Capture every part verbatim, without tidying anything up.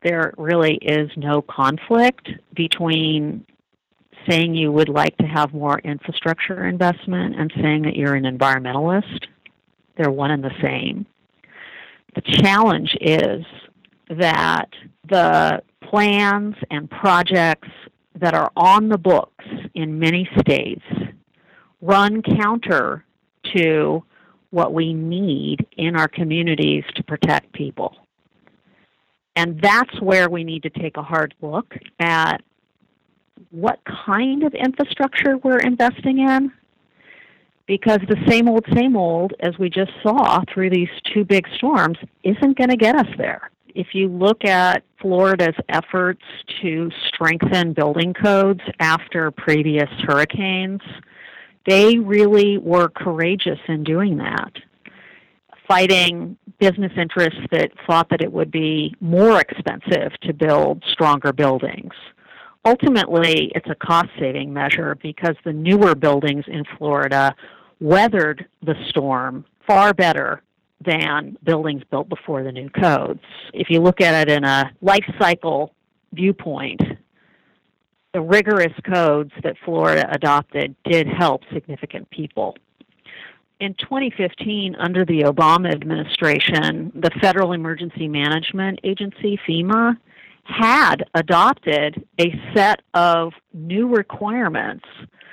there really is no conflict between saying you would like to have more infrastructure investment and saying that you're an environmentalist. They're one and the same. The challenge is that the plans and projects that are on the books in many states run counter to what we need in our communities to protect people. And that's where we need to take a hard look at what kind of infrastructure we're investing in, because the same old, same old, as we just saw through these two big storms, isn't going to get us there. If you look at Florida's efforts to strengthen building codes after previous hurricanes, they really were courageous in doing that, fighting business interests that thought that it would be more expensive to build stronger buildings. Ultimately, it's a cost-saving measure because the newer buildings in Florida weathered the storm far better than buildings built before the new codes. If you look at it in a life cycle viewpoint, the rigorous codes that Florida adopted did help significant people. In twenty fifteen, under the Obama administration, the Federal Emergency Management Agency, FEMA, had adopted a set of new requirements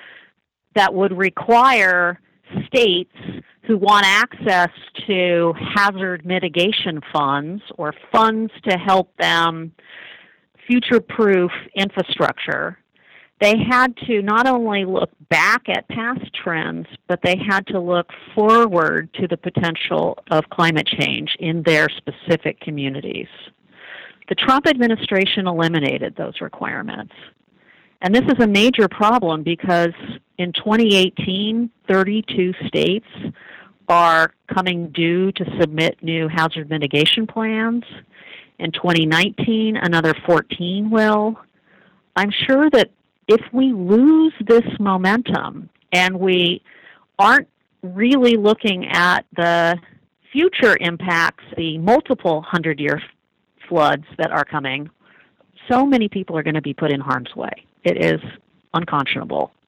that would require states who want access to hazard mitigation funds or funds to help them future-proof infrastructure. They had to not only look back at past trends, but they had to look forward to the potential of climate change in their specific communities. The Trump administration eliminated those requirements. And this is a major problem because in twenty eighteen, thirty-two states are coming due to submit new hazard mitigation plans. In twenty nineteen, another fourteen will. I'm sure that if we lose this momentum and we aren't really looking at the future impacts, the multiple hundred-year floods that are coming, so many people are going to be put in harm's way. It is unconscionable.